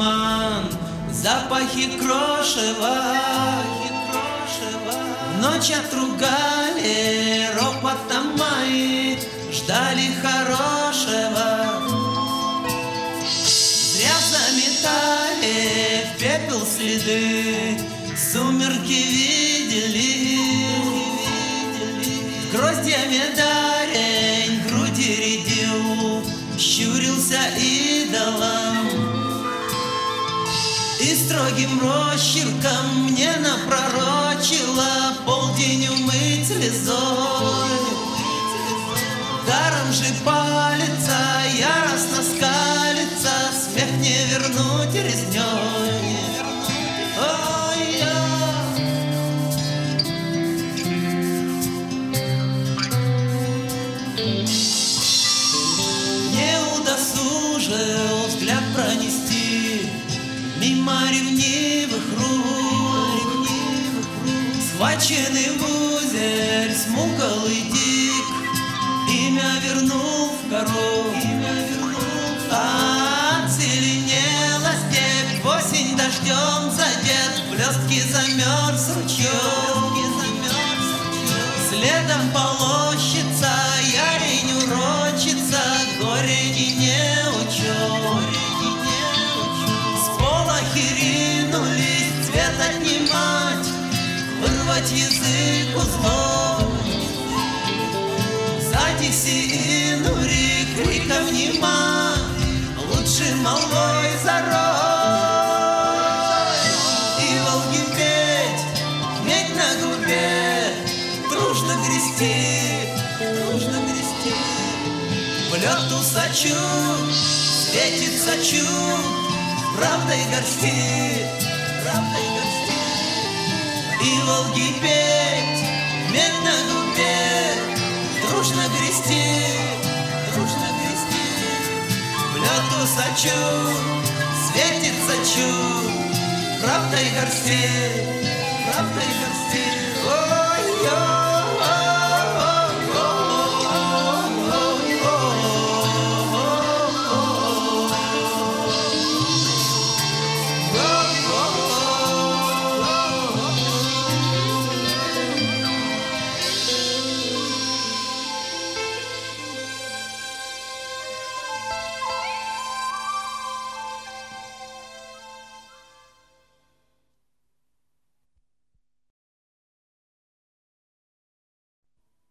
туман, запахи крошева. Ночь отругали ропотом мои, ждали хорошего. Зря заметали в пепел следы, сумерки видели. Гроздьями дарень груди рядил, щурился идолом. И строгим росчерком мне напророчило полдень умыть слезой. Даром же палится, яростно скалится, смех не вернуть резнёй. Не удосужил взгляд пронести мимо ревнивых рук, схваченный в узель смуглый дик, имя вернул в кору. Оцеленела степь, осень дождем задет, блестки замерз ручьем. Следом полощется, ярень урочится, горе не учет. Ринулись цвет отнимать, вырвать язык узлом. Сзади синури криком нема, лучше молвой зарой. И волги петь, медь на губе, дружно грести, дружно грести. В лед усачу, светит сачу, правдой горсти, правдой горсти. И волги петь, медь на губе, дружно грести, дружно грести. В лед усачу, светит сачу, правдой горсти, правдой горсти.